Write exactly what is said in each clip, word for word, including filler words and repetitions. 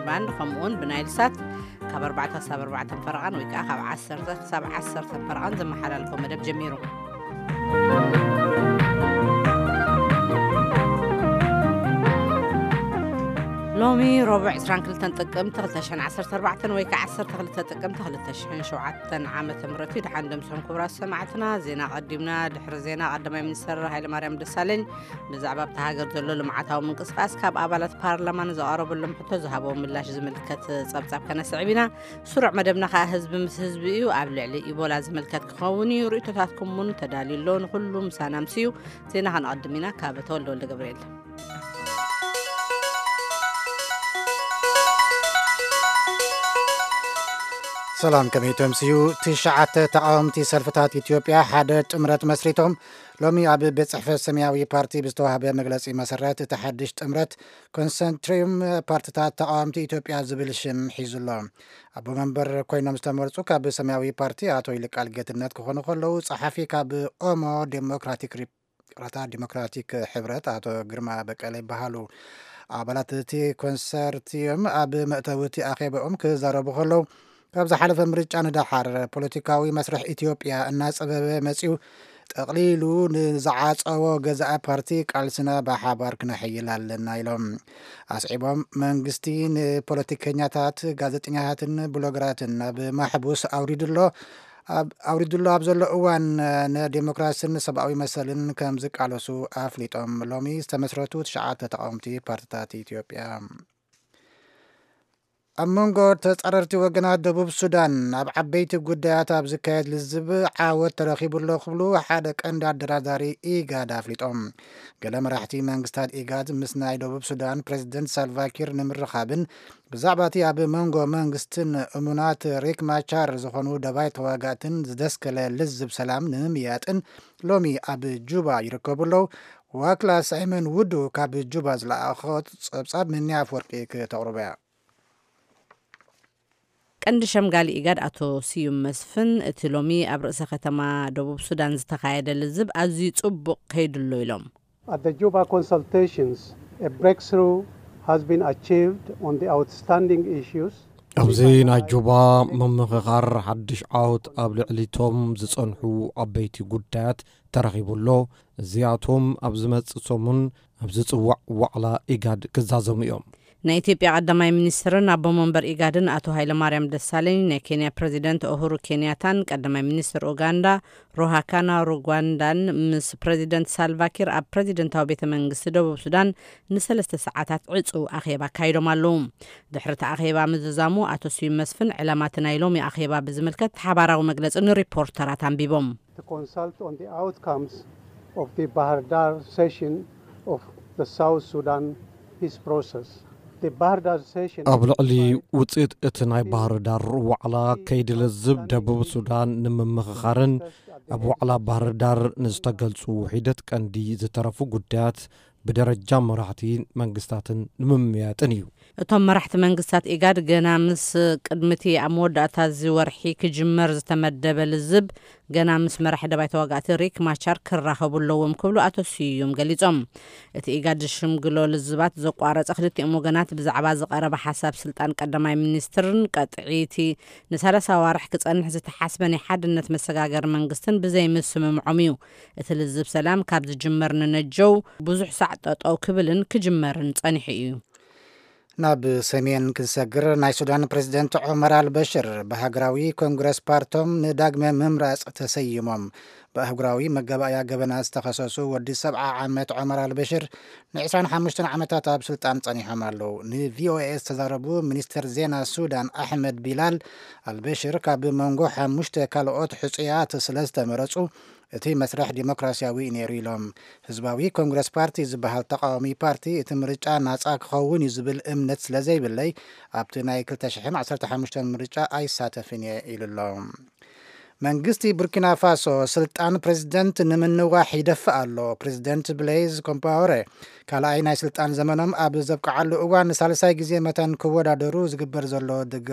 باند خمون بنايل سات ካብ ኣርባዕተ ክሳብ ኣርባዕተ ፈረቓን ወይ ከዓ ካብ ዓሰርተ ክሳብ ዓሰርተ ፈረቓን ዘመሓላልፎ መደብ ጀሚሩ ሎሚ ربع عشرين كلتن ጥቅምቲ ክልተ ሸሕን ዓሰርተ ኣርባዕተ ወይ ከዓ ዓሰርተ ክልተ ጥቅምቲ ክልተ ሸሕን ሸውዓተ ዓመተ ምህረት ድሓንደም ሰም ክብራት ሰማዕትና ዜና ቀዲምና ድሕሪ ዜና ቀዳማይ ሚኒስትር ሃይለማርያም ደሳለኝ ብዛዕባ ኣብታ ሃገር ዘሎ ልምዓታዊ ምንቅስቃስ ካብ ኣባላት ፓርላማን ዘቀረበሎም ሕቶ ዝሃበው ምላሽ ዝምልከት ጸብጻብ ከነስዕብ ኢና ስሩዕ መደብና ከዓ ህዝቢ ምስ ህዝቢ እዩ ኣብ ልዕሊ ኢቦላ ዝምልከት ክኸውን እዩ ርእቶታትኩም ምን ተዳልዩሎ ንኩሉ ምሳና ምስዩ ዜና ክንቀድም ኢና ካብ ተወልደ ወልደ ገብርኤል سلام كميتم سيو تشعت تقاومتي سلفتات إثيوبيا حدا تمرت مسريتهم لومي أبي بتصحف السماوي بارتي بستوها بمجلس مسرات تحدش تمرت كونسنتريوم بارتيات تقاومتي إثيوبيا زبلشم حيز الله أبو منبر كوينا مستمرتو كاب سماوي بارتي أتو يلك الجت النت كخون خلو صحفي كاب أمو ديمقراطيك رتا ديمقراطيك حبرت أتو جرما بكالي بحالو أبلاتتي كونسرتيوم أبي مأتوتي أخيبهم كزاربو خلو كابز حلف مريج أنا دحر بوليتيكاوي مسرح إثيوبيا الناس أبى مسيو تقليلو نزعات أو جزاء بارتي كالسنا بحبار كنا حيلا لنا يلهم أصعبهم منجستين بوليتيكينياتات جازتينياتن بلوغراتن بمحبوس أوريد الله أوريد الله أبزل أوان ديمقراطية سبعوي مثلاً كم زك على سو أفليتهم لومي استمسرتو تشعات تقامتي بارتات إثيوبيا أمونغو تتقررتي وقنات دبوب السودان أب عبيتي قديات أب زكاية للزب عاود تراخيب الله خبلو حادك أندار دراداري إيقاد أفليت أم قلم راحتي منغستاد إيقاد مسناي دبوب السودان بريزيدنت سالفاكير نمر رخابن بزعباتي أب مونغو منغستن أمونات ريك ماچار زخونو دبايت واقاتن زدسكال للزب سلام نمياتن لومي أب جوبا يركب الله واكلا سايمن ودو كاب جوبا زلا أخوت صاب مني أفوركيك تغربيا ቀንዲ ሸምጋሊ ኢጋድ አቶ ሲዩም መስፍን እቲ ሎሚ ኣብ ርእሰ ከተማ ደቡብ ሱዳን ዝተኻየደ ልዝብ ኣዝዩ ጽቡቕ ከይድሎ ኢሎም At the Juba consultations a breakthrough has been achieved on the outstanding issues ኣብዚ ናይ ጁባ መምኽኻር ሓድሽ ዓውት ኣብ ልዕሊቶም ዝጸንሑ ዓበይቲ ጉዳያት ተረኺቡሎ እዚኣቶም ኣብ ዝመጽእ ሰሙን ኣብ ዝጽዋዕ ዋዕላ ኢጋድ ክዛዘሙ እዮም ናይ ኢትዮጵያ ቀዳማይ ሚኒስትርን ኣቦ መንበር ኢጋድን አቶ ሃይለማርያም ደሳለኝ ናይ ኬንያ ፕሬዚደንት ኡሁሩ ኬንያታን ቀዳማይ ሚኒስትር ኡጋንዳ ሮሃካና ሩጓንዳን ምስ ፕሬዚደንት ሳልቫኪር ኣብ ፕሬዚደንታዊ ቤተ መንግስቲ ደቡብ ሱዳን ንሰለስተ ሰዓታት ዕፁ ኣኼባ ካይዶም ኣለዉ ድሕሪ ኣኼባ ምዝዛሙ አቶ ሲዩም መስፍን ዕላማት ናይ ሎሚ ኣኼባ ብዝምልከት ሓባራዊ መግለፂ ንሪፖርተራት አንቢቦም to consult on the outcomes of the Bahar Dar session of the South Sudan peace process ኣብ ልዕሊ ውፅኢት እቲ ናይ ባህር ዳር ዋዕላ ከይዲ ልዝብ ደቡብ ሱዳን ንምምኽኻርን ኣብ ዋዕላ ባህር ዳር ንዝተገልጹ ሂደት ቀንዲ ዝተረፉ ጉዳያት ብደረጃ መራሕቲ መንግስታትን ንምምያጥን እዩ እቶም መራሕቲ መንግስታት ኢጋድ ገና ምስ ቅድምቲ ኣብ መወዳእታ ዝወርሒ ክጅመር ዝተመደበ ልዝብ ገና ምስ መራሒ ደባይ ተዋጋእቲ ሪክ ማቻር ክራኸቡለዎም ክብሉ ኣቶ ሲዩም ገሊጾም እቲ ኢጋድ ሽምግሎ ልዝባት ዘቋረጸ ክልቲኦም ወገናት ብዛዕባ ዝቐረበ ሓሳብ ስልጣን ቀዳማይ ሚኒስትርን ቀጥዒቲ ንሰላሳ ዋርሕ ክጸንሕ ዝተሓስበ ናይ ሓድነት መሰጋገር መንግስትን ብዘይምስምምዖም እዩ እቲ ልዝብ ሰላም ካብ ዝጅመር ንነጀው ብዙሕ ሳዕ ጠጠው ክብልን ክጅመርን ጸኒሑ እዩ ናብ ሰሜን ክሰግር ናይ ሱዳን ፕሬዝደንት ዑመር አልበሽር በሃገራዊ ኮንግረስ ፓርቶም ንዳግመ ምምራጽ ተሰይሞም በሃገራዊ መገባእያ ገበና ዝተኸሰሱ ወዲ ሰብዓ ዓመት ዑመር አልበሽር ን25 ዓመታት ኣብ ስልጣን ጸኒሖም ኣለዉ ንቪኦኤ ዝተዛረቡ ሚኒስትር ዜና ሱዳን ኣሕመድ ቢላል አልበሽር ካብ መንጎ ሓሙሽተ ካልኦት ሕጹያት ስለዝተመረጹ እቲ መስርሕ ዲሞክራሲያዊ ነይሩ ኢሎም ህዝባዊ ኮንግረስ ፓርቲ ዝበሃል ተቃዋሚ ፓርቲ እቲ ምርጫ ናጻ ክኸውን እዩ ዝብል እምነት ስለዘይብለይ ኣብቲ ናይ ክልተ ሸሕን ዓሰርተ ሓሙሽተ ምርጫ ኣይሳተፍን እየ ኢሉሎም መንግስቲ ቡርኪና ፋሶ ስልጣን ፕሬዝደንት ንምንዋሕ ይደፍእ ኣሎ ፕሬዝደንት ብሌዝ ኮምፓወሬ ካልኣይ ናይ ስልጣን ዘመኖም ኣብ ዘብቅዓሉ እዋን ሳልሳይ ግዜ መተን ክወዳደሩ ዝግበር ዘሎ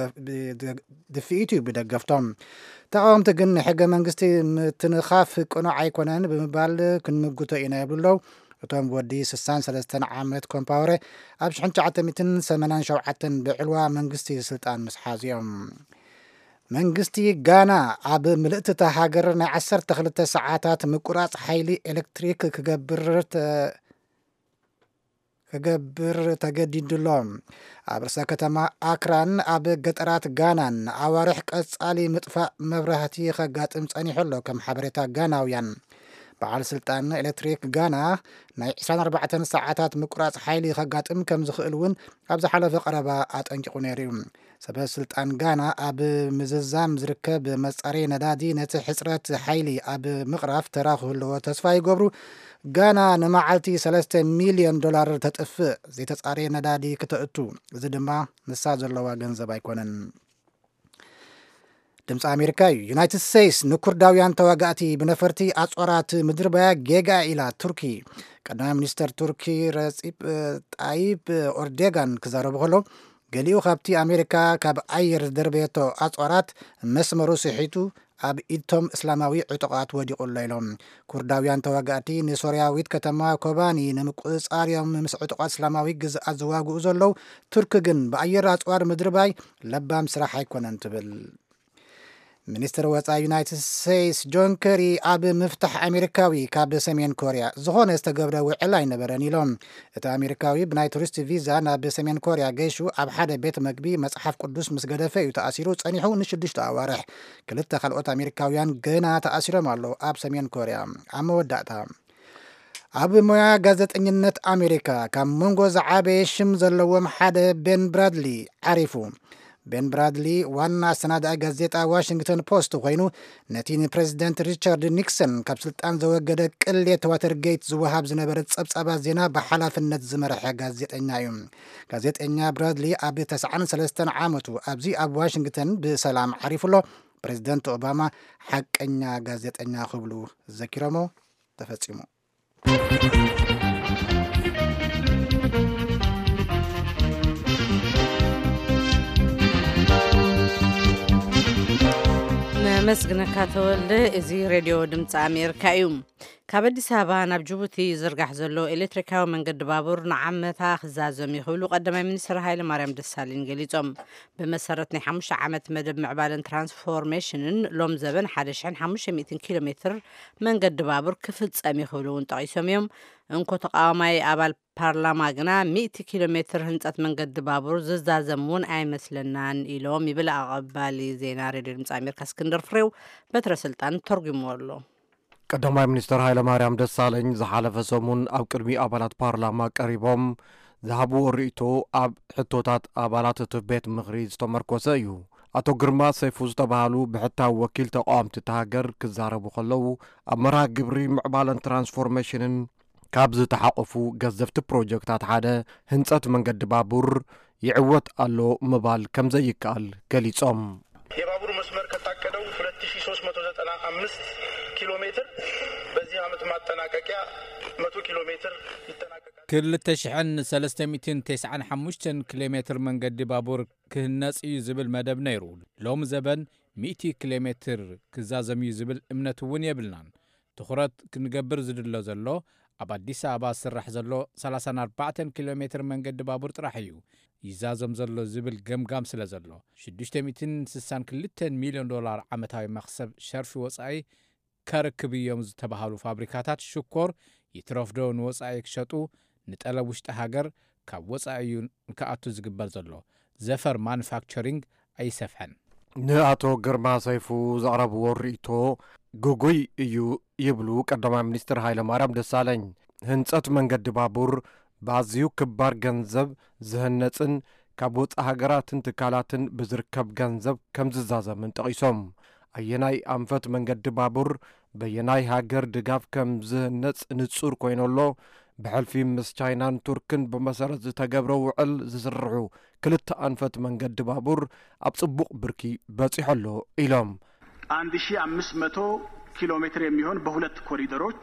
ድፍኢት እዩ ብደገፍቶም ተቃወምቲ ግን ሕገ መንግስቲ ምትንኻፍ ቁኑዕ ኣይኮነን ብምባል ክንምግቶ ኢና ይብለው እቶም ወዲ ስሳን ሰለስተን ዓመት ኮምፓውሬ ኣብ ሽሕን ትሽዓተ ሚእትን ሰማንያን ሸውዓተን ብዕልዋ መንግስቲ ስልጣን ምስ ሓዚኦም መንግስቲ ጋና ኣብ ምልእቲ እታ ሃገር ናይ ዓሰርተ ክልተ ሰዓታት ምቁራፅ ሓይሊ ኤሌክትሪክ ክገብር ክገብር ተገዲድሎ ኣብ ርእሰ ከተማ ኣክራን ኣብ ገጠራት ጋናን ኣዋርሕ ቀጻሊ ምጥፋእ መብራህቲ ከጋጥም ጸኒሑ ኣሎ ከም ሓበሬታ ጋናውያን በዓል ስልጣን ኤሌክትሪክ ጋና ናይ عشرين وأربعة ሰዓታት ምቁራፅ ሓይሊ ከጋጥም ከም ዝኽእል እውን ኣብ ዝሓለፈ ቀረባ ኣጠንቂቑ ነይሩ እዩ ሰበ ስልጣን ጋና ኣብ ምዝዛም ዝርከብ መጻሪ ነዳዲ ነቲ ሕፅረት ሓይሊ ኣብ ምቕራፍ ተራ ክህልዎ ተስፋ ይገብሩ ጋና ንመዓልቲ ሰለስተ ሚልዮን ዶላር ተጥፍእ ዘይተጻረየ ነዳዲ ክተእቱ እዚ ድማ ንሳ ዘለዋ ገንዘብ ኣይኮነን ድምፂ ኣሜሪካ እዩ ዩናይትድ ስቴትስ ንኩርዳውያን ተዋጋእቲ ብነፈርቲ ኣጾራት ምድር ባያ ጌጋ ኢላ ቱርኪ ቀዳማይ ሚኒስተር ቱርኪ ረፂብ ጣይብ ኦርዶጋን ክዛረቡ ከሎ ገሊኡ ካብቲ ኣሜሪካ ካብ ኣየር ዝደርበየቶ ኣጾራት መስመሩ ስሒቱ ኣብ ኢድቶም እስላማዊ ዕጡቃት ወዲቑሎ ኢሎም ኩርዳውያን ተዋጋእቲ ንሶርያዊት ከተማ ኮባኒ ንምቁፅጻርዮም ምስ ዕጡቃት እስላማዊ ግዝኣት ዝዋግኡ ዘለዉ ቱርኪ ግን ብኣየር ኣጽዋር ምድር ባይ ለባም ስራሕ ኣይኮነን ትብል ሚኒስትር ወፃኢ ዩናይትድ ስቴትስ ጆን ከሪ ኣብ ምፍታሕ ኣሜሪካዊ ካብ ሰሜን ኮርያ ዝኾነ ዝተገብረ ውዕል ኣይነበረን ኢሎም እቲ ኣሜሪካዊ ብናይ ቱሪስት ቪዛ ናብ ሰሜን ኮርያ ገይሹ ኣብ ሓደ ቤት መግቢ መጽሓፍ ቅዱስ ምስ ገደፈ እዩ ተኣሲሩ ጸኒሑ ንሽዱሽተ ኣዋርሕ ክልተ ካልኦት ኣሜሪካውያን ገና ተኣሲሮም ኣለዉ ኣብ ሰሜን ኮርያ ኣብ መወዳእታ ኣብ ሞያ ጋዜጠኝነት ኣሜሪካ ካብ መንጎ ዝዓበየ ሽም ዘለዎም ሓደ ቤን ብራድሊ ዓሪፉ ቤን ብራድሊ ዋና ኣሰናዳኢ ጋዜጣ ዋሽንግተን ፖስት ኮይኑ ነቲ ንፕሬዚደንት ሪቻርድ ኒክሰን ካብ ስልጣን ዘወገደ ቅሌት ዋተርጌት ዝወሃብ ዝነበረ ጸብጻባት ዜና ብሓላፍነት ዝመርሐ ጋዜጠኛ እዩ ጋዜጠኛ ብራድሊ ኣብ ተስዓን ሰለስተን ዓመቱ ኣብዚ ኣብ ዋሽንግተን ብሰላም ዓሪፉሎ ፕሬዚደንት ኦባማ ሓቀኛ ጋዜጠኛ ክብሉ ዘኪሮሞ ተፈጺሙ መስግነካ ተወልደ እዚ ሬድዮ ድምፂ ኣሜሪካ እዩ ካብ ኣዲስ ኣበባ ናብ ጅቡቲ ዝርጋሕ ዘሎ ኤሌክትሪካዊ መንገዲ ባቡር ንዓመታ ክዛዘም ይኽእሉ ቀዳማይ ሚኒስትር ሃይለ ማርያም ደሳለኝ ገሊፆም ብመሰረት ናይ ሓሙሽተ ዓመት መደብ ምዕባለን ትራንስፎርሜሽንን ሎም ዘበን ሓደ ሽሕን ሓሙሽተ ሚእትን ኪሎ ሜትር መንገዲ ባቡር ክፍጸም ይኽእሉ እውን ጠቒሶም እዮም እንኮ ተቃዋማይ ኣባል ፓርላማ ግና ሚእቲ ኪሎ ሜትር ህንፀት መንገዲ ባቡር ዝዛዘም እውን ኣይመስለናን ኢሎም ይብል ኣቐባሊ ዜና ሬድዮ ድምፂ ኣሜሪካ እስክንድር ፍሬው በትረ ስልጣን ተርጉምዎ ኣሎ ቀዳማይ ሚኒስትር ሃይለማርያም ደሳለኝ ዝሓለፈ ሰሙን ኣብ ቅድሚ ኣባላት ፓርላማ ቀሪቦም ዝሃብዎ ርእቶ ኣብ ሕቶታት ኣባላት እቲ ቤት ምኽሪ ዝተመርኮሰ እዩ ኣቶ ግርማ ሰይፉ ዝተባሃሉ ብሕታዊ ወኪል ተቃዋምቲ ሃገር ክዛረቡ ከለዉ ኣብ መርሃ ግብሪ ምዕባለን ትራንስፎርሜሽንን ካብ ዝተሓቆፉ ገዘፍቲ ፕሮጀክታት ሓደ ህንፀት መንገዲ ባቡር ይዕወት ኣሎ ምባል ከም ዘይከኣል ገሊጾም የባቡር መስመር ከታቀደው ሁለት ሺህ ሶስት መቶ ዘጠና አምስት ኪሎ ሜትር በዚህ ዓመት ማጠናቀቂያ መቶ ኪሎ ሜትር ይጠናቀቃል ክልተ ሽሕን ሰለስተ ሚእትን ትስዓን ሓሙሽተን ኪሎ ሜትር መንገዲ ባቡር ክህነጽ እዩ ዝብል መደብ ነይሩ ሎም ዘበን ሚእቲ ኪሎ ሜትር ክዛዘም እዩ ዝብል እምነት እውን የብልናን ትኹረት ክንገብር ዝድሎ ዘሎ ኣብ ኣዲስ ኣበባ ስራሕ ዘሎ ሰላሳ ኣርባዕተ ኪሎ ሜትር መንገዲ ባቡር ጥራሕ እዩ ይዛዘም ዘሎ ዝብል ገምጋም ስለ ዘሎ ሽዱሽተ ሚእትን ስሳን ክልተ ሚልዮን ዶላር ዓመታዊ መክሰብ ሸርፊ ወጻኢ ከርክብ እዮም ዝተባሃሉ ፋብሪካታት ሽኮር ይትረፍዶ ንወጻኢ ክሸጡ ንጠለብ ውሽጢ ሃገር ካብ ወጻኢ ንከኣቱ ዝግበር ዘሎ ዘፈር ማኑፋክቸሪንግ ኣይሰፍሐን ንኣቶ ግርማ ሰይፉ ዘቕረብዎ ርእቶ ጉጉይ እዩ ይብሉ ቀዳማይ ሚኒስትር ሃይለማርያም ደሳለኝ ህንፀት መንገዲ ባቡር ብኣዝዩ ክባር ገንዘብ ዝህነፅን ካብ ወፃኢ ሃገራትን ትካላትን ብዝርከብ ገንዘብ ከም ዝዛዘምን ጠቒሶም ኣየናይ ኣንፈት መንገዲ ባቡር በየናይ ሃገር ድጋፍ ከም ዝህነፅ ንጹር ኮይነሎ ብሕልፊ ምስ ቻይናን ቱርክን ብመሰረት ዝተገብረ ውዕል ዝስርሑ ክልተ ኣንፈት መንገዲ ባቡር ኣብ ጽቡቕ ብርኪ በፂሖሎ ኢሎም አንድ ሺህ አምስት መቶ ኪሎ ሜትር የሚሆን በሁለት ኮሪደሮች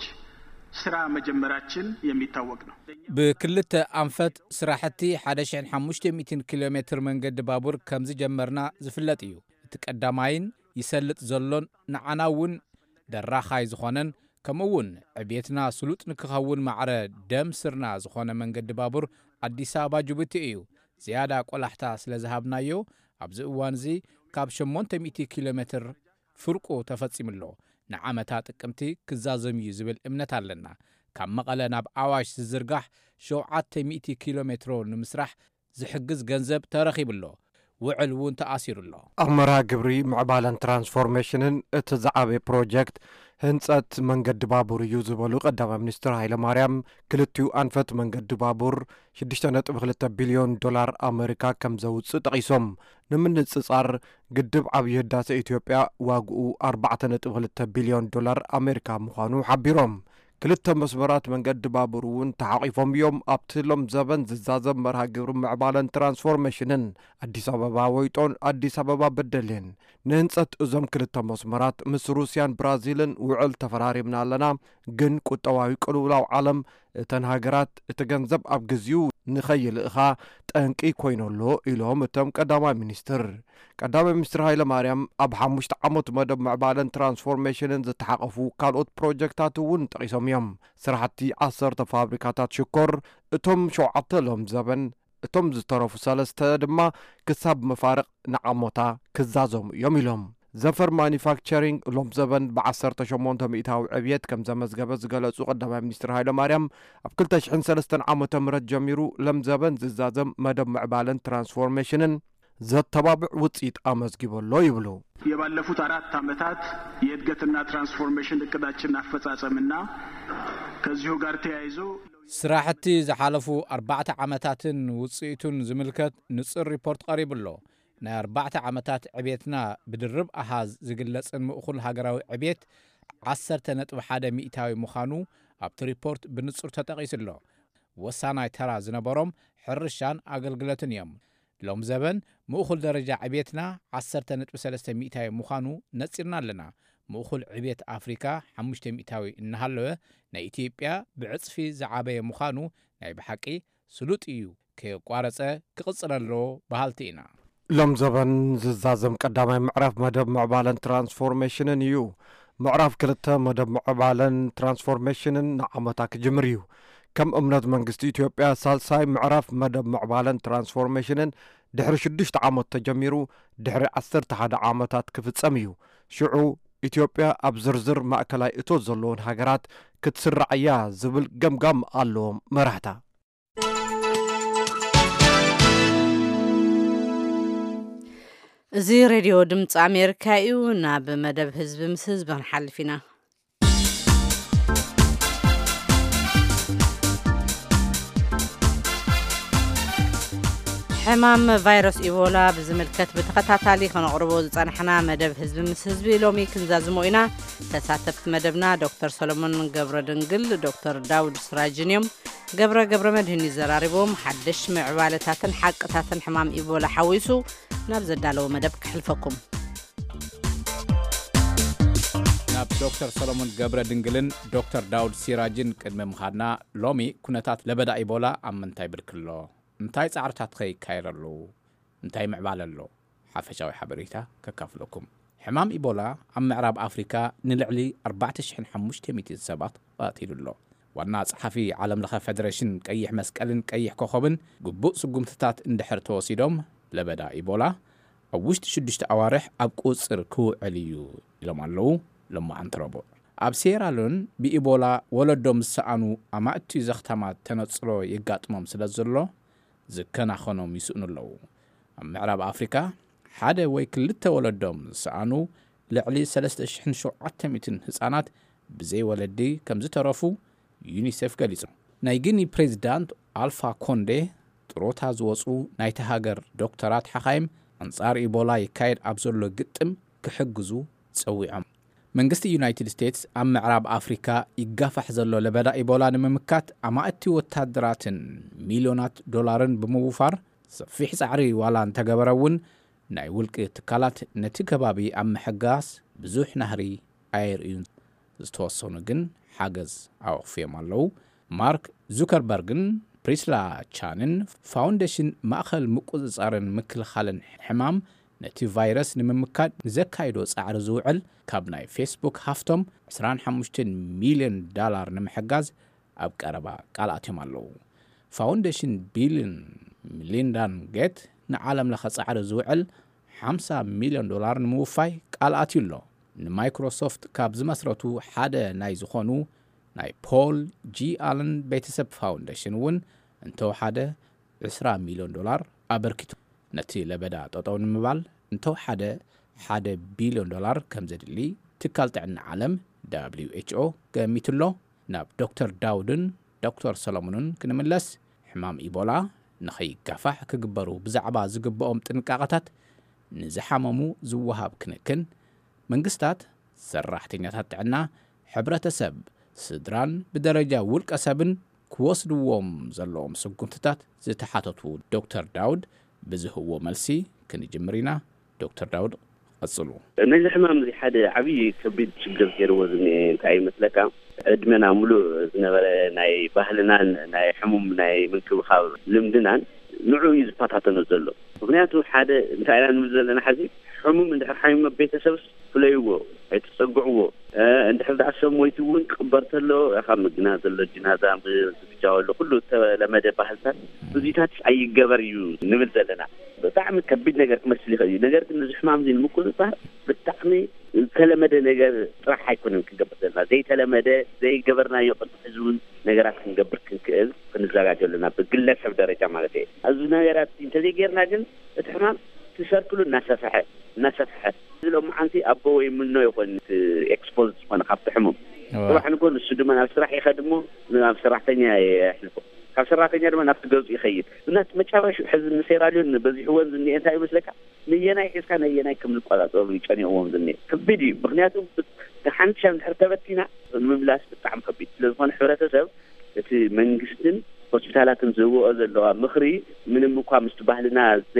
ስራ መጀመራችን የሚታወቅ ነው በክልተ አንፈት ስራሕቲ ሓደ ሽሕን ሓሙሽተ ሚእትን ኪሎ ሜትር መንገዲ ባቡር ከም ዝጀመርና ዝፍለጥ እዩ እቲ ቀዳማይን ይሰልጥ ዘሎን ንዓናውን ደራኻይ ዝኾነን ከምኡውን ዕብየትና ስሉጥ ንክኸውን ማዕረ ደም ስርና ዝኾነ መንገዲ ባቡር ኣዲስ ኣበባ ጅቡቲ እዩ ዝያዳ ቆላሕታ ስለ ዝሃብናዮ ኣብዚ እዋን እዚ ካብ ሸሞንተ ሚእቲ ኪሎ ሜትር ፍርቁ ተፈጺምሎ ንዓመታ ጥቅምቲ ክዛዘም እዩ ዝብል እምነት ኣለና ካብ መቐለ ናብ ኣዋሽ ዝዝርጋሕ ሸውዓተ ሚእቲ ኪሎ ሜትሮ ንምስራሕ ዝሕግዝ ገንዘብ ተረኺብሎ ውዕል እውን ተኣሲሩሎ ኣመራ ግብሪ ምዕባለን ትራንስፎርሜሽንን እቲ ዝዓበየ ፕሮጀክት ህንጸት መንገዲ ባቡር እዩ ዝበሉ ቀዳማይ ሚኒስትር ሃይለማርያም ክልቲኡ ኣንፈት መንገዲ ባቡር ሽዱሽተ ነጥቢ ክልተ ቢልዮን ዶላር ኣሜሪካ ከም ዘውፅእ ጠቒሶም ንምንጽጻር ግድብ ዓብዪ ህዳሴ ኢትዮጵያ ዋግኡ ኣርባዕተ ነጥቢ ክልተ ቢልዮን ዶላር ኣሜሪካ ምዃኑ ሓቢሮም ክልተ መስመራት መንገዲ ባቡር እውን ተሓቂፎም እዮም ኣብቲ ሎም ዘበን ዝዛዘብ መርሃ ግብሪ ምዕባለን ትራንስፎርሜሽንን ኣዲስ ኣበባ ወይጦን ኣዲስ ኣበባ በደልን ንህንጸት እዞም ክልተ መስመራት ምስ ሩስያን ብራዚልን ውዕል ተፈራሪምና ኣለና ግን ቁጠባዊ ቅልውላው ዓለም እተን ሃገራት እቲ ገንዘብ ኣብ ግዚኡ ንኸይልእኻ ጠንቂ ኮይነሎ ኢሎም እቶም ቀዳማይ ሚኒስትር ቀዳማይ ሚኒስትር ሃይለማርያም ኣብ ሓሙሽተ ዓመት መደብ ምዕባለን ትራንስፎርሜሽንን ዝተሓቐፉ ካልኦት ፕሮጀክታት እውን ጠቒሶም እዮም ስራሕቲ ዓሰርተ ፋብሪካታት ሽኮር እቶም ሸውዓተ ሎም ዘበን እቶም ዝተረፉ ሰለስተ ድማ ክሳብ መፋርቕ ንዓሞታ ክዛዘሙ እዮም ኢሎም ዘፈር ማኒፋክቸሪንግ ሎም ዘበን ብዓሰርተ ሸሞንተ ሚእታዊ ዕብየት ከም ዘመዝገበ ዝገለጹ ቀዳማይ ሚኒስትር ሃይለማርያም ኣብ ክልተ ሽሕን ሰለስተን ዓመተ ምህረት ጀሚሩ ለም ዘበን ዝዛዘም መደብ ምዕባለን ትራንስፎርሜሽንን ዘተባብዕ ውጽኢት አመዝግቦሎ ይብሉ የባለፉት አራት ዓመታት የእድገትና ትራንስፎርሜሽን እቅዳችን አፈጻጸምና ከዚሁ ጋር ተያይዞ ስራሕቲ ዝሓለፉ ኣርባዕተ ዓመታትን ውጽኢቱን ዝምልከት ንጽር ሪፖርት ቀሪብሎ ናይ ኣርባዕተ ዓመታት ዕብየትና ብድርብ ኣሃዝ ዝግለጽን ምእኹል ሃገራዊ ዕብየት ዓሰርተ ነጥቢ ሓደ ሚእታዊ ምዃኑ ኣብቲ ሪፖርት ብንጹር ተጠቒስሎ ወሳናይ ተራ ዝነበሮም ሕርሻን ኣገልግሎትን እዮም ሎም ዘበን ምእኹል ደረጃ ዕብየትና ዓሰርተ ነጥቢ ሰለስተ ሚእታዊ ምዃኑ ነጺርና ኣለና ምእኹል ዕብየት ኣፍሪካ ሓሙሽተ ሚእታዊ እናሃለወ ናይ ኢትዮጵያ ብዕጽፊ ዝዓበየ ምዃኑ ናይ ብሓቂ ስሉጥ እዩ ከቋረጸ ክቕጽለሎ ባህልቲ ኢና ሎም ዘበን ዝዛዘም ቀዳማይ ምዕራፍ መደብ ምዕባለን ትራንስፎርሜሽንን እዩ ምዕራፍ ክልተ መደብ ምዕባለን ትራንስፎርሜሽንን ንዓመታ ክጅምር እዩ ከም እምነት መንግስቲ ኢትዮጵያ ሳልሳይ ምዕራፍ መደብ ምዕባለን ትራንስፎርሜሽንን ድሕሪ ሽዱሽተ ዓመት ተጀሚሩ ድሕሪ ዓሰርተ ሓደ ዓመታት ክፍጸም እዩ ሽዑ ኢትዮጵያ ኣብ ዝርዝር ማእከላይ እቶት ዘለዎን ሃገራት ክትስራዕያ ዝብል ገምጋም ኣለዎም መራሕታ እዚ ሬድዮ ድምፂ ኣሜሪካ እዩ ናብ መደብ ህዝቢ ምስ ህዝቢ ክንሓልፍ ኢና ሕማም ቫይረስ ኢቦላ ብዝምልከት ብተኸታታሊ ከነቕርቦ ዝጸንሕና መደብ ህዝቢ ምስ ህዝቢ ሎሚ ክንዛዝሞ ኢና ተሳተፍቲ መደብና ዶክተር ሰሎሞን ገብረ ድንግል ዶክተር ዳውድ ስራጅን እዮም ገብረ ገብረ መድህን ይዘራሪቦም ሓድሽ ምዕባለታትን ሓቅታትን ሕማም ኢቦላ ሓዊሱ ናብ ዘዳለዎ መደብ ክሕልፈኩም ናብ ዶክተር ሰሎሞን ገብረ ድንግልን ዶክተር ዳውድ ሲራጅን ቅድሚ ምኻድና ሎሚ ኩነታት ለበዳ ኢቦላ ኣብ ምንታይ ብርክሎ እንታይ ጻዕርታት ከይካይረሉ እንታይ ምዕባለሎ ሓፈሻዊ ሓበሬታ ከካፍለኩም ሕማም ኢቦላ ኣብ ምዕራብ ኣፍሪካ ንልዕሊ ኣርባዕተ ሽሕን ሓሙሽተ ሚእቲ ሰባት ኣጢሉሎ ዋና ጸሓፊ ዓለም ለኸ ፌደሬሽን ቀይሕ መስቀልን ቀይሕ ኮኸብን ግቡእ ስጉምትታት እንድሕር ተወሲዶም ለበዳ ኢቦላ ኣብ ውሽጢ ሽዱሽተ ኣዋርሕ ኣብ ቁጽር ክውዕል እዩ ኢሎም ኣለዉ ልማዓንቲ ረቡዕ ኣብ ሴራሎን ብኢቦላ ወለዶም ዝሰኣኑ ኣማእቲ ዘኽተማት ተነጽሎ የጋጥሞም ስለ ዘሎ ዝከናኸኖም ይስእኑ ኣለዉ ኣብ ምዕራብ ኣፍሪካ ሓደ ወይ ክልተ ወለዶም ዝሰኣኑ ልዕሊ ሰለስተ ሽሕን ሸውዓተ ሚእትን ህፃናት ብዘይ ወለዲ ከም ዝተረፉ ዩኒሴፍ ገሊጹ ናይ ግኒ ፕሬዚዳንት ኣልፋ ኮንዴ ጥሮታ ዝወፁ ናይቲ ሃገር ዶክተራት ሓኻይም ኣንጻር ኢቦላ ይካየድ ኣብ ዘሎ ግጥም ክሕግዙ ፀዊዖም መንግስቲ ዩናይትድ ስቴትስ ኣብ ምዕራብ ኣፍሪካ ይጋፋሕ ዘሎ ለበዳ ኢቦላ ንምምካት ኣማእቲ ወታደራትን ሚልዮናት ዶላርን ብምውፋር ሰፊሕ ጻዕሪ ዋላ እንተገበረውን ናይ ውልቂ ትካላት ነቲ ከባቢ ኣብ ምሕጋስ ብዙሕ ናህሪ ኣይርእዩን ዝተወሰኑ ግን ሓገዝ ኣውኽፍዮም ኣለዉ ማርክ ዙከርበርግን ፕሪስላ ቻንን ፋውንዴሽን ማእኸል ምቁፅጻርን ምክልኻልን ሕማም ነቲ ቫይረስ ንምምካድ ንዘካይዶ ጻዕሪ ዝውዕል ካብ ናይ ፌስቡክ ሃፍቶም عشرين وخمسة ሚሊዮን ዶላር ንምሕጋዝ ኣብ ቀረባ ቃል ኣትዮም ኣለዉ። ፋውንዴሽን ቢልን ሚሊንዳን ጌት ንዓለም ለኸ ጻዕሪ ዝውዕል خمسة ሚሊዮን ዶላር ንምውፋይ ቃል ኣትዩሎ። ንማይክሮሶፍት ካብ ዝመስረቱ ሓደ ናይ ዝኾኑ ናይ ፖል ጂ ኣለን ቤተሰብ ፋውንዴሽን እውን እንተው ሓደ عشرين ሚሊዮን ዶላር ኣበርኪቱ ነቲ ለበዳ ጠጠው ንምባል እንተው ሓደ ሓደ ቢሊዮን ዶላር ከም ዘድሊ ትካል ጥዕና ዓለም ደብሊው ኤች ኦ ገሚትሎ። ናብ ዶክተር ዳውድን ዶክተር ሰሎሞንን ክንምለስ ሕማም ኢቦላ ንኸይጋፋሕ ክግበሩ ብዛዕባ ዝግብኦም ጥንቃቐታት ንዝሓመሙ ዝወሃብ ክንክን መንግስታት ሰራሕተኛታት ጥዕና ሕብረተሰብ ስድራን ብደረጃ ውልቀ ሰብን ክወስድዎም ዘለዎም ስጉምትታት ዝተሓተቱ ዶክተር ዳውድ ብዝህዎ መልሲ ክንጅምሪና። ዶክተር ዳውድ ቀጽሉ። ነዚ ሕማም እዚ ሓደ ዓብይ ከቢድ ችግር ገይርዎ ዝኒአ እንታይ ይመስለካ? ዕድመና ሙሉእ ዝነበረ ናይ ባህልናን ናይ ሕሙም ናይ ምንክብኻብ ልምድናን ንዑ እዩ ዝፈታተኖ ዘሎ። ምክንያቱ ሓደ እንታይ ኢና ንብል ዘለና ሓዚ ሕሙም እንድሕር ሓሚሙ ቤተሰብስ ፍለይዎ ኣይተፀጉዕዎ እንድሕር ዳኣሰብ ሞይቱ እውን ክቅበር ተሎ ካብ ምግና ዘሎ ጅናዛ ብዝግጃወሉ ኩሉ ተለመደ ባህልታት ብዙታት ኣይገበር እዩ ንብል ዘለና። ብጣዕሚ ከቢድ ነገር ክመስል ይኽእል እዩ። ነገር ግን እዚ ሕማም እዚ ንምቁፅፃር ብጣዕሚ ተለመደ ነገር ጥራሕ ኣይኮነን ክገብር ዘለና። ዘይተለመደ ዘይገበርናዮ ቅድሚ ሕዚ እውን ነገራት ክንገብር ክንክእል ክንዘጋጀለና ብግለሰብ ደረጃ ማለት እዩ። ኣብዚ ነገራት እንተዘይጌርና ግን እቲ ሕማም ትሰርክሉ እናሰፍሐ እናሰፍሐ ዝሎም ዓንቲ ኣቦ ወይ ምኖ ይኾን ኤክስፖዝ ዝኾነ ካብቲ ሕሙም ጥራሕ ንኮን እሱ ድማ ናብ ስራሕ ይኸድሞ ናብ ሰራሕተኛ ይሕልፎ ካብ ሰራሕተኛ ድማ ናብቲ ገዙ ይኸይድ እናት መጨረሻ ሕዚ ንሴራልዮን በዚህ ወን ዝኒአ እንታይ ይመስለካ ንየናይ ሒዝካ ንየናይ ከም ዝቆፃፀሩ ይጨኒዎም ዝኒአ ከቢድ እዩ። ምክንያቱም ሓንቲ ሻም ድሕር ተበቲና ንምምላስ ብጣዕሚ ከቢድ ስለዝኾነ ሕብረተሰብ እቲ መንግስትን ሆስፒታላትን ዝውኦ ዘለዋ ምኽሪ ምንም እኳ ምስቲ ባህልና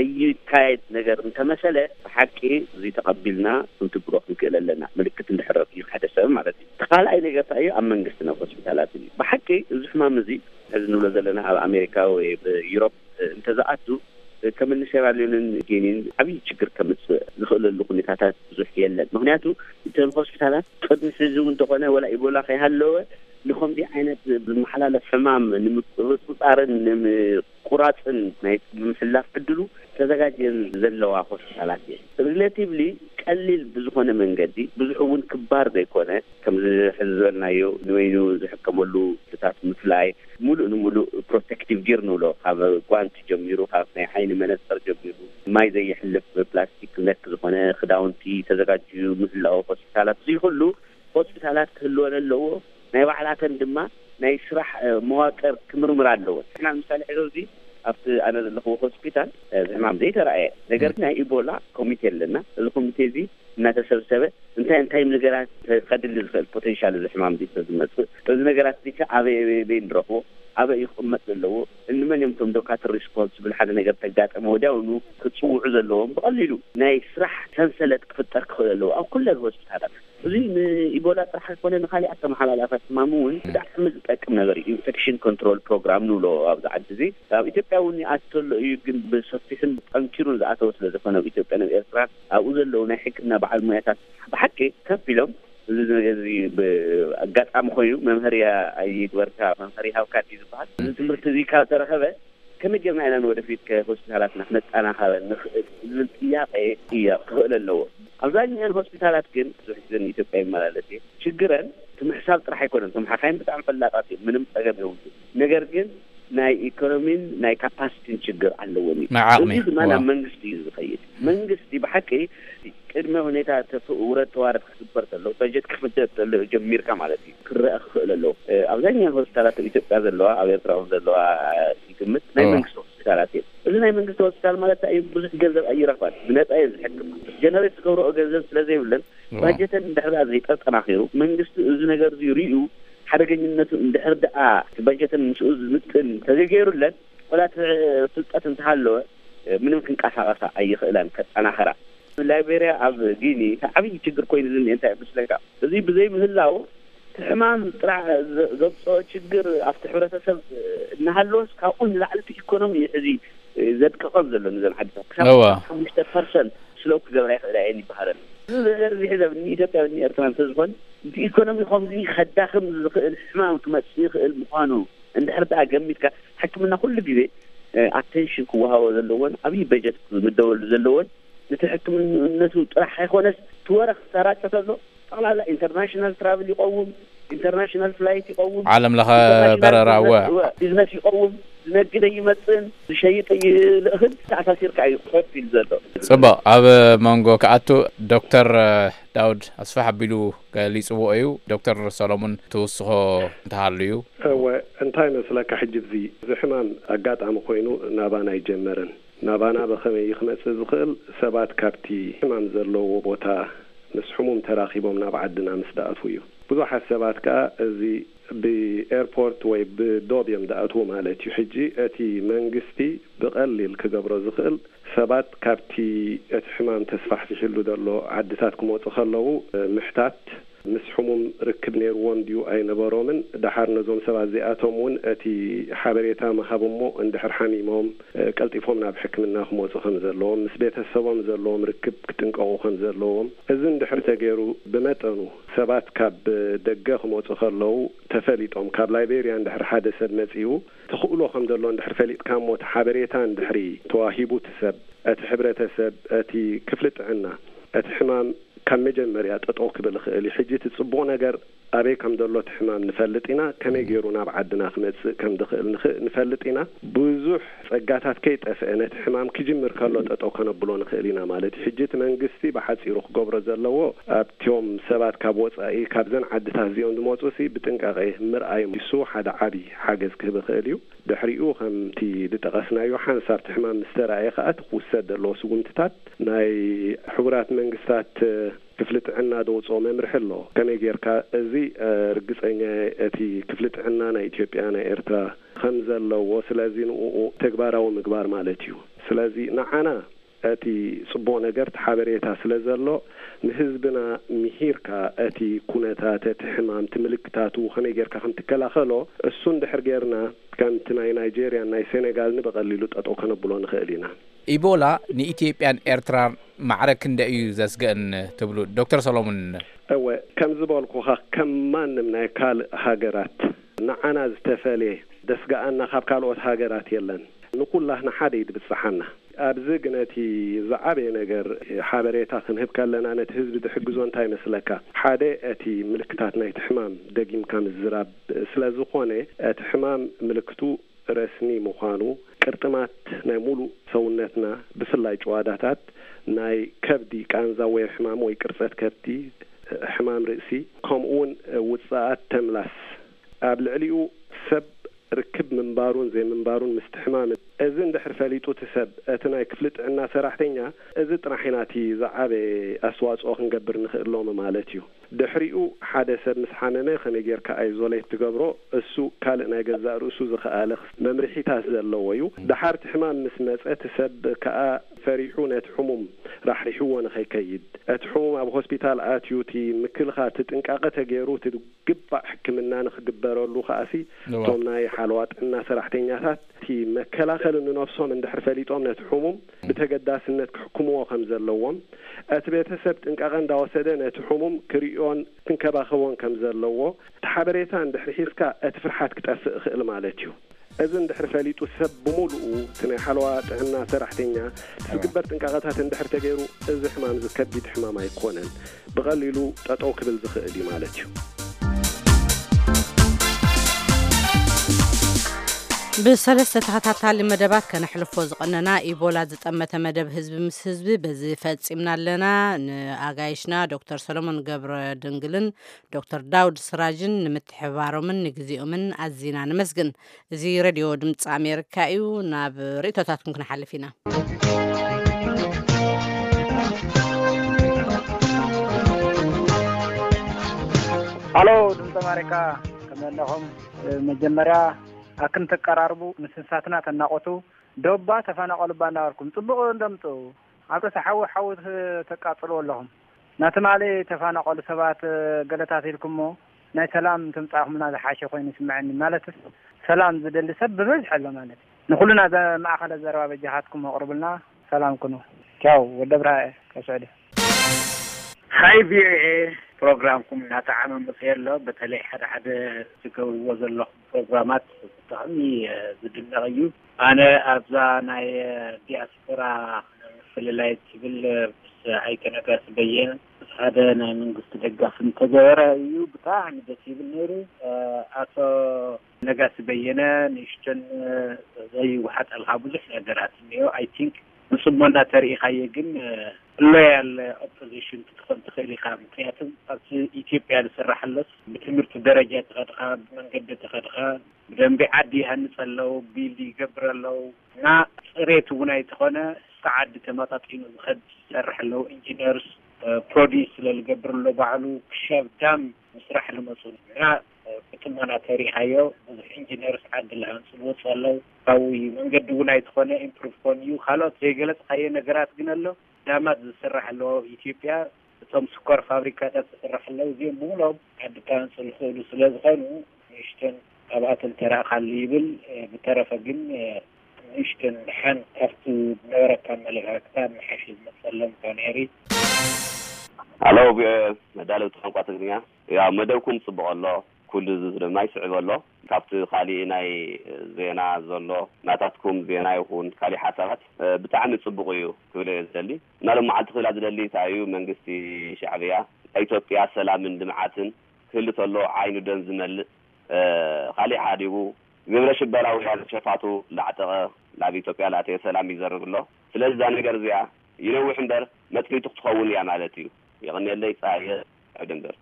ዘይካየድ ነገር እንተመሰለ ብሓቂ እዚ ተቐቢልና ክንትግሮ ክንክእል ኣለና ምልክት እንድሕረፍ እዩ ሓደ ሰብ ማለት እዩ። ተኻልኣይ ነገር እንታይ እዩ? ኣብ መንግስትና ሆስፒታላት እዩ ብሓቂ እዚ ሕማም እዚ ሕዚ ንብሎ ዘለና ኣብ ኣሜሪካ ወይ ብዩሮፕ እንተዝኣቱ ከም ንሴራልዮንን ጊኒን ዓብይ ችግር ከምፅእ ዝኽእለሉ ኩነታታት ብዙሕ የለን። ምክንያቱ እተን ሆስፒታላት ቅድሚ ሕዚ እውን እንተኾነ ወላ ኢቦላ ከይሃለወ ንኸምዚ ዓይነት ዝመሓላለፍ ሕማም ንምቁፅፃርን ንምቁራፅን ናይ ምሕላፍ ዕድሉ ተዘጋጅየን ዘለዋ ሆስፒታላት እየን። ሪሌቲቭሊ ቀሊል ብዝኾነ መንገዲ ብዙሕ እውን ክባር ዘይኮነ ከም ዝሕዝበልናዮ ንወይኑ ዝሕከመሉ ክታት ምፍላይ ሙሉእ ንሙሉእ ፕሮቴክቲቭ ጊር ንብሎ ካብ ጓንቲ ጀሚሩ ካብ ናይ ዓይኒ መነፅር ጀሚሩ ማይ ዘይሕልፍ ፕላስቲክ ነክ ዝኾነ ክዳውንቲ ተዘጋጅዩ ምህላው ሆስፒታላት እዚ ኩሉ ሆስፒታላት ክህልወን ኣለዎ። ናይ ባዕላተን ድማ ናይ ስራሕ መዋቅር ክምርምር ኣለዎ። ንሕና ምሳሌ ሕዚ እዚ ኣብቲ ኣነ ዘለኹዎ ሆስፒታል ሕማም ዘይተረኣየ ነገር ግን ናይ ኢቦላ ኮሚቴ ኣለና። እዚ ኮሚቴ እዚ እናተሰብሰበ እንታይ እንታይ ነገራት ከድሊ ዝኽእል ፖቴንሻል እዚ ሕማም እዚ ዝመፅእ እዚ ነገራት እዚ ኣበይ ኣበይ ንረኽቦ ኣበይ ይቕመጥ ዘለዎ እንመን እዮም ቶም ዶካተር ሪስፖንስብል ሓደ ነገር ተጋጠመ ወዲያውኑ ክፅውዑ ዘለዎም ብቐሊሉ ናይ ስራሕ ሰንሰለት ክፍጠር ክኽእል ኣለዎ ኣብ ኩለን ሆስፒታላት። እዚ ንኢቦላ ጥራሕ ኮነ ንኻሊእ ተመሓላላፋት ሕማም እውን ብጣዕሚ ዝጠቅም ነገር እዩ። ኢንፌክሽን ኮንትሮል ፕሮግራም ንብሎ ኣብዚ ዓዲ እዚ ኣብ ኢትዮጵያ እውን ይኣተሎ እዩ። ግን ብሰፊሕን ጠንኪሩን ዝኣተወ ስለ ዝኾነ ኣብ ኢትዮጵያን ኣብ ኤርትራን ኣብኡ ዘለዉ ናይ ሕክምና በዓል ሞያታት ብሓቂ ከፍ ኢሎም እዚ ነገር እዚ ብኣጋጣሚ ኮይኑ መምሃርያ ኣይግበርካ መምሃሪ ሃውካት እዩ ዝበሃል እዚ ትምህርቲ እዚ ካብ ተረኸበ ከመይ ጌርና ኢና ንወደፊት ከሆስፒታላትና ክነጠናኸበ ንኽእል ዝብል ጥያቄ እያ ክኽእል ኣለዎ። ኣብዛኛን ሆስፒታላት ግን ብዙሕ ግዜ ኢትዮጵያ ይመላለስ እየ ችግረን ትምሕሳብ ጥራሕ ኣይኮነን። ተመሓካይን ብጣዕሚ ፈላጣት እዩ ምንም ፀገም የብሉን። ነገር ግን ናይ ኢኮኖሚን ናይ ካፓሲቲን ችግር ኣለዎም እዩ። እዚ ድማ ናብ መንግስቲ እዩ ዝኸይድ። መንግስቲ ብሓቂ ቅድመ ሁኔታ ውረት ተዋረድ ክግበር ተሎ በጀት ክፍደት ተሎ ጀሚርካ ማለት እዩ ክረአ ክኽእል ኣለዎ። ኣብዛኛን ሆስፒታላት ኢትዮጵያ ዘለዋ ኣብ ኤርትራ ዘለዋ ይግምት ናይ መንግስቲ ሆስፒታላት እዩ። እዚ ናይ መንግስቲ ሆስፒታል ማለት እዩ ብዙሕ ገንዘብ ኣይረኽባን ብነፃ እዩ ዝሕክም ጀነሬት ዝገብርኦ ገንዘብ ስለዘይብለን ባጀተን እንድሕር ዘይተጠናኺሩ መንግስቲ እዚ ነገር እዚ ርኡ ሓደገኝነቱ እንድሕር ደኣ ባጀተን ምስኡ ዝምጥን ተዘይገይሩለን ወላት ፍልጠት እንተሃለወ ምንም ክንቀሳቀሳ ኣይኽእላን ከጠናኸራ። ላይቤሪያ ኣብ ጊኒ ዓብይ ችግር ኮይኑ ዝኒ እንታይ ምስለካ እዚ ብዘይ ምህላው ሕማም ጥራሕ ዘብፅኦ ችግር ኣብቲ ሕብረተሰብ እናሃለወስ ካብኡ ንላዕሊ ኢኮኖሚ ሕዚ ዘድቅቐም ዘሎ ንዘን ዓድታት ክሳብ ሓሙሽተ ፐርሰንት سلوك جبري خلاني بحرة هذا بني إثيوبيا بني إرتران تزخون في إيكونومي خمسين خداخم الحمام تمسيخ المخانو عند حرب أجمعك حكمنا كل جزء attention كوها زلون أبي بجت مدول زلون نتحكم الناس راح يخونس تورخ سرات تتزو طلع لا international travel يقوم international flight يقوم عالم لها بررة و business يقوم نجد يمثل شيء الأخذ تعتسير كعي خف الزلو صبا أب مانجو كأتو دكتور داود أصفح بيلو قال سووا دكتور سولومون توصه انتهاليو هو انتهى مثلا كحجب زي زحمان أقاط عم خوينو نابانا يجمرن نابانا بخمي يخمس زخل سبات كابتي حمام زلو وبوتا نسحموم تراخيبهم نابعدنا مستقفويو بزوح السبات كا زي بإيربورت وي بدوبيم دعوتو مالتي حجي أتي منجستي بقلل كجبر زخل سبات كابتي أتحمام تسفح في حلو دلو عدتاتكم وتخلوا محتات مسحوم ركبني روان ديو أي نبارومن دحر نزوم سبع زياتهم أتي حبريتا مخابمو عند حرحاني مهم كالتفهمنا بحكمنا هم وصخن زلهم نسبة السبام زلهم ركب كتنقو خن زلهم إذن دحر تجارو بمتنو سبات كاب دقاهم وصخلوا تفليتهم كاب لايبيريا عند حر حادث المسيو تخلوا خن زلهم دحر فليت كام وتحبريتا دحري تواهيبو تسب أتحبرة تسب أتي كفلت عنا أتحمام كم مجمريا تطوق بالخيل حجة تصبون أجر أبي كم دلوا تحمام نفلتينا كم يجيرونا بعدنا خمس كم دخل نفلتينا بوزح رجعتها كيت أفئنا تحمام كجمر كله تطوق نبلون خيلنا مالت حجة منجستي بحث يروح قبر زلوا بتيوم سبات كابوس أي كابزن عدتها زيون دموتوسي بتنقعه مرأي يسوع هذا عبي حاجز كذا خيليو دحريو خم تي دتغسنا يوحنا صار تحمام مسترعي خات وسد الله سجنتات ناي حبرات منجستات كفلت عنا دوت أو ممرحلو كان يجير كأزي رجس أني أتي كفلت عنا أنا إثيوبيا أنا إرتا خمسة لو وسلازين وتكبار أو مكبار مالتيو سلازي نعنا أتي صبونا جرت حبريتها سلازلو نحزبنا مهيركا أتي كونتات تحمام تملكتاتو خنيجر كخم تكلا خلو السند حرجرنا كانت ناي نيجيريا ناي سنغال نبغللو تطو كانوا بلون خيلينا إيبولا ني إثيوبيان إرتران معركة ندأيو زاسجن تبلو دكتور سولومون أو كم زبالكوها كم من من كال هاجرات نعنا زتفالي دسجا أن خاب كالوت هاجرات يلن نقول له نحديد بالصحنا أبزقنتي زعبي نجر حبريتها خنهب كلنا أنا تهز بدحجزون تاي مسلكا حدا أتي ملكتاتنا يتحمام دقيم كام الزراب سلازخونة أتحمام ملكتو رسمي مخانو كرتمات نمولو سونتنا بسلاي جواداتات ناي كبدي كان زاوية حمام ويكرفت كبدي حمام رأسي كمون وصاعات تملس قبل عليو سب ركب من بارون زي من بارون مستحمام أذن دحر فليتو تسب أتنا كفلت عنا سراحتينيا أذن طرحيناتي زعابي أسواج أو خنقبر نخلوم مالتيو دحريو حادثة مسحاننا خنيجير كأيزوليت تقبرو السو كالنا جزارو سو زخالخ ممرحي تازلويو دحر تحمام مسمس أتسب كأ فريحون حموم راح يحون خيكيد أتحوم أبو هوسبيتال آتيوتي مكل خاتت إنك أغتجيرو تدقبع حكمنا نخدبرو اللو خاسي تومناي حالوات إننا سراحتينياتات تي مكلا خلو نفسهم من دحر فليتهم نتحومهم بتقداس إنك حكموا خمزة اللوام أتبيت سبت إنك أغندا وسدنا نتحومهم كريون تنكبا خوان كمزة اللوام تحبريتان دحر حيسكا أتفرحات كتأسئ خلم عليتيو أذن دحر فليتو سب بمولو تني حلوات عنا سرحتينيا تقبرت إنك أغتها تندحر تجيرو إذا حمام زكبي تحمام يكونن بغللو تتوكب الزخئلي مالتيو بسلسة تحتاتالي مدبات كان حلفو زقننا إيبولا زتأمت مدب حزب مس حزب بزي فاتسيمنا لنا أغايشنا دكتور سولومون قبر دنجلن دكتور داود سراجن نمتحبارو من نقزيو من أزينا نمسجن زي راديو دمتس أمريكايو ناب ريتوتاتكم كنا حلفينا ألو دمتس أمريكا كمان لهم مجمرة أكن تقراربو مسنساتنا تناقطو دوبا تفانقلوا بانداركم طبقوا اندمطو عبر سحو حو تقاطلوا لهم ناتمالي تفانقلوا سبات غلطات لكمو ناي سلام تمصاحمنا حاشي خوين سمعني مالتس سلام زدل سبب بزحل مالت نقولنا ذا ما اخذ الزربه بجهاتكم وقربلنا سلام كنو كاو ودبره ከሰደ ሃይ ቪኤ ፕሮግራምኩም እናተዓመ መስየሎ በተለይ ሓደ ሓደ ዝገብርዎ ዘሎ ፕሮግራማት ብጣዕሚ ዝድነቕ እዩ ኣነ ኣብዛ ናይ ዲያስፖራ ፍልላይ ትብል ኣይተ ነጋሲ በየነ ሓደ ናይ መንግስቲ ደጋፊ እንተገበረ እዩ ብጣዕሚ ደስ ይብል ነይሩ ኣቶ ነጋሲ በየነ ንሽተን ዘይወሓጠልካ ብዙሕ ነገራት እኒኦ ኣይ ቲንክ ንስሞና ተሪኢኻየ ግን ሎያል ኦፖዚሽን ክትኮን ትኽእል ኢኻ ምክንያቱም ኣብቲ ኢትዮጵያ ዝስራሕለስ ብትምህርቲ ደረጃ ተኸድኻ ብመንገዲ ተኸድኻ ብደንቢ ዓዲ ይሃንፅ ኣለው ቢልዲ ይገብር ኣለው እና ፅሬት እውን ኣይትኾነ ዓዲ ተመጣጢኑ ዝኸድ ዝሰርሕ ኣለው ኢንጂነርስ ፕሮዲስ ስለዝገብርሎ ባዕሉ ክሻብ ዳም ምስራሕ ልመፁ እና ብትሞና ተሪኢኻዮ ብዙሕ ኢንጂነርስ ዓዲ ልሃንፅ ዝወፁ ኣለው ካብኡ መንገዲ እውን ኣይትኾነ ኢምፕሩቭ ኮን እዩ ካልኦት ዘይገለፅካዮ ነገራት ግን ኣሎ ዳማት ዝስራሕ ኣለዎ ኢትዮጵያ እቶም ስኳር ፋብሪካታት ዝስራሕ ኣለው እዚኦም ብምሎም ዓዲ ካንፅ ዝኽእሉ ስለዝኾኑ ንእሽተን ካብኣተን ተራእኻሉ ይብል ብተረፈ ግን ንእሽተን ድሓን ካብቲ ነበረካ መለካክታ ንሓሽ ዝመፀሎም ካነሪ ሃሎ መዳለውቲ ቋንቋ ትግርኛ ያው መደብኩም ፅቡቅ ኣሎ ኩሉ ድማ ይስዕብ ኣሎ ካብቲ ካሊእ ናይ ዜና ዘሎ ናታትኩም ዜና ይኹን ካሊእ ሓሳባት ብጣዕሚ ፅቡቅ እዩ ክብል ዝደሊ ናሎም መዓልቲ ክላ ዝደሊ ታዩ መንግስቲ ሻዕብያ ኢትዮጵያ ሰላምን ልምዓትን ክህሉ ተሎ ዓይኑ ደን ዝመልእ ካሊእ ሓዲጉ ግብረ ሽበራዊ ሸፋቱ ላዕጠቐ ናብ ኢትዮጵያ ላተ ሰላም ይዘርብሎ ስለዚ ዛ ነገር እዚኣ ይነውሕ እምበር መጥፊቱ ክትኸውን እያ ማለት እዩ ይቕኒለይ ፀየ ዕድምበር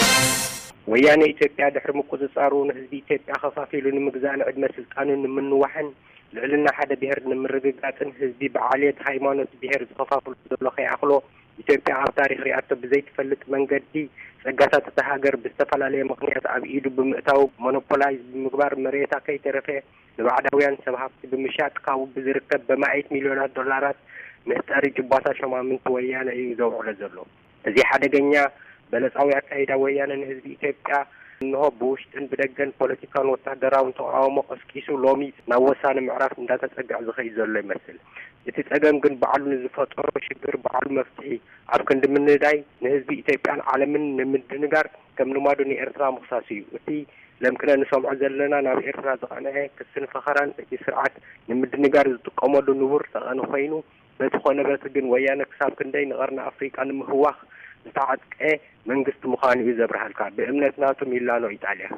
ወያኔ ኢትዮጵያ ድሕሪ ምቁፅፃሩ ንህዝቢ ኢትዮጵያ ከፋፊሉ ንምግዛእ ዕድመ ስልጣኑን ንምንዋሕን ልዕልና ሓደ ብሄር ንምርግጋፅን ህዝቢ ብዓልየት ሃይማኖት ብሄር ዝከፋፍሉ ዘሎ ከይኣኽሎ ኢትዮጵያ ኣብ ታሪክ ሪኣቶ ብዘይትፈልጥ መንገዲ ጸጋታት እታ ሃገር ብዝተፈላለየ ምክንያት ኣብ ኢዱ ብምእታው ሞኖፖላይዝ ብምግባር መሬታ ከይተረፈ ንባዕዳውያን ሰብ ሃፍቲ ብምሻጥ ካብኡ ብዝርከብ በማዓት ሚልዮናት ዶላራት ምህጣሪ ጅባታ ሸማምንቲ ወያነ እዩ ዘውዕሎ ዘሎ እዚ ሓደገኛ በለፃዊ ኣካይዳ ወያነ ንህዝቢ ኢትዮጵያ እንሆ ብውሽጥን ብደገን ፖለቲካን ወታደራውን ተቃውሞ ቀስቂሱ ሎሚ ናብ ወሳነ ምዕራፍ እንዳተፀግዕ ዝኸይ ዘሎ ይመስል እቲ ፀገም ግን በዓሉ ንዝፈጠሮ ሽግር በዓሉ መፍትሒ ኣብ ክንዲ ምንዳይ ንህዝቢ ኢትዮጵያን ዓለምን ንምድንጋር ከም ልማዱ ንኤርትራ ምክሳስ እዩ እቲ ለምክነ ንሰምዖ ዘለና ናብ ኤርትራ ዝቐንዐ ክስን ፈኸራን እቲ ስርዓት ንምድንጋር ዝጥቀመሉ ንቡር ተቐነ ኮይኑ በቲ ኮነ በቲ ግን ወያነ ክሳብ ክንደይ ንቐርኒ ኣፍሪቃ ንምህዋኽ ዝተዓጥቀ መንግስቲ ምዃኑ እዩ ዘብርሃልካ ብእምነት ናቱ ሚላኖ ኢጣልያ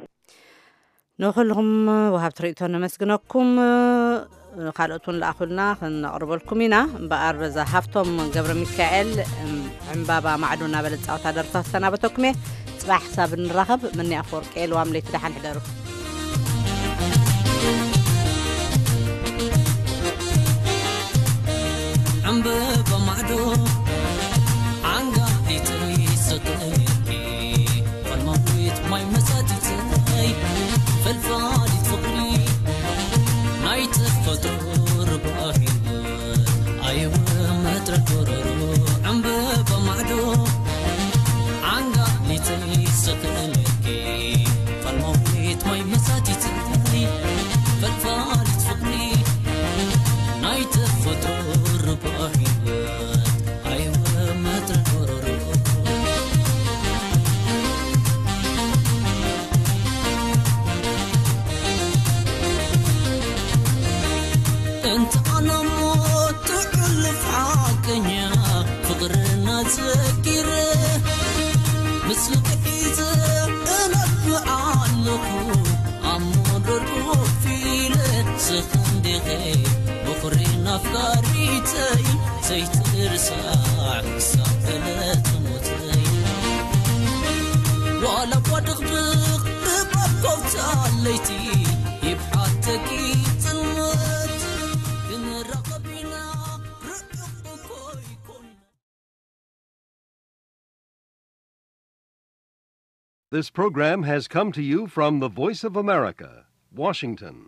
ንኹልኩም ወሃብ ትርኢቶ ነመስግነኩም ካልኦቱን ለኣኹልና ክነቕርበልኩም ኢና እምበኣር በዛ ሃፍቶም ገብረ ሚካኤል ዕምባባ ማዕዶ እናበለ ፃውታ ደርፍታት ሰናበተኩም እየ ፅባሕ ክሳብ ንራኸብ ምኒ ኣፈወርቂ ልዋም ለይቲ ደሓን ሕደሩ ዕምባባ ማዕዶ my مساتي فالفادي فقري نايت فطور باهي ايوه ما تركرو عم بابا معدو عنقا ليتني سكنكي فالموت my مساتي فالفادي فقري نايت فطور باهي ايوه ما تركرو انت انا موت علف عاقنيا فقرنا تذكره مثل قيزه انا بعلقو امررو فيله سخندي غير بخرينا افكاريتي زيت ارساع سافلت موتي ولا بدغدغ ببقوت عليتي يبحاتكي This program has come to you from the Voice of America, Washington.